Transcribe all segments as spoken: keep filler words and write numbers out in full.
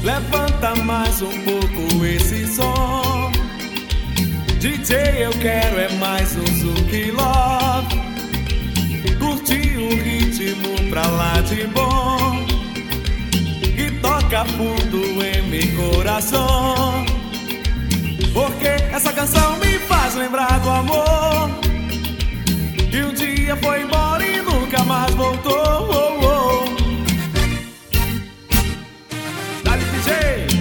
Levanta mais um pouco esse som. D J, eu quero é mais um Zouk Love. Curtir o ritmo pra lá de bom, que toca fundo em meu coração. Porque essa canção me faz lembrar do amor que um dia foi embora e nunca mais voltou. Oh, oh. Dá-lhe, D J.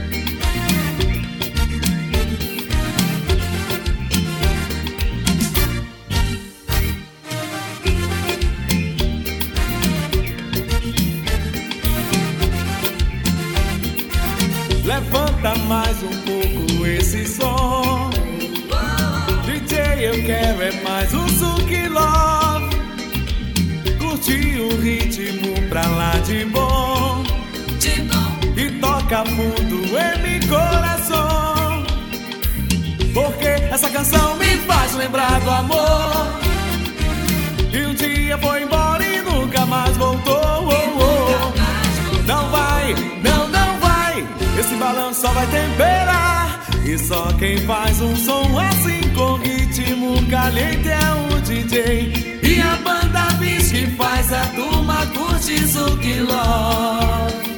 Levanta mais um pouco esse som. D J, eu quero é mais um Zouk Love. Curtir o ritmo pra lá de bom, de bom, que toca fundo em meu coração. Porque essa canção me faz lembrar do amor que um dia foi embora e nunca mais voltou. Oh, oh. Não vai, não, não vai. Esse balanço só vai temperar. E só quem faz um som assim com ritmo caliente é o D J e a banda Bis, que faz a turma curtir Zouk Love.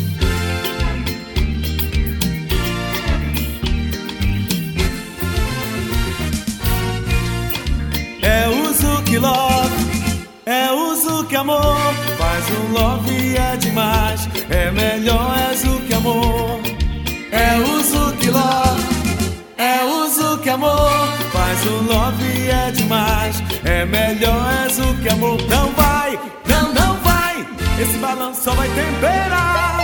É o Zouk Love, é o Zouk Amor. Faz um love e é demais, é melhor, é Zouk Amor. É o Zouk Love, é o Zouk Amor. Faz um love e é demais, é melhor, é Zouk Amor. Não vai, não, não vai. Esse balanço só vai temperar.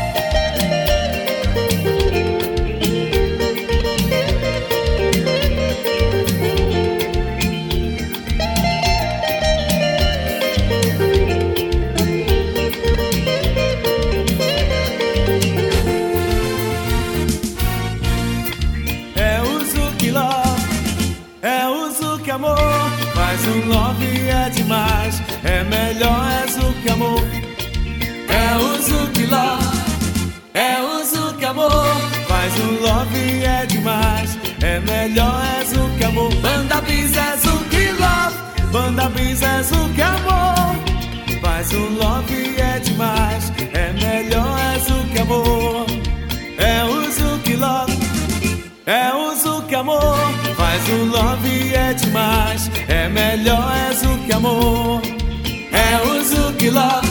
Amor, faz um love e é demais, é melhor, é Zouk Amor. É o Zouk Love, é o Zouk Amor. Faz um love e é demais, é melhor, é Zouk Amor. Banda Bis é Zouk Love, Banda Bis é Zouk Amor. Faz um love e é demais, é melhor, é Zouk Amor. É o Zouk Love, é o Zouk Amor. Faz um love e é demais, é melhor, é Zouk Amor. É o Zouk Love,